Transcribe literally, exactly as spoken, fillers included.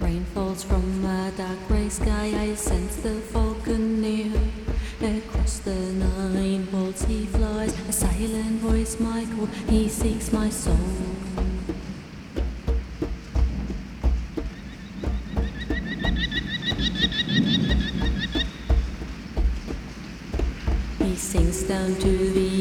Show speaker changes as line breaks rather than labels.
Rain falls from a dark grey sky, I sense the falcon near. Across the nine worlds he flies, a silent voice my call, he seeks my soul. He sinks down to the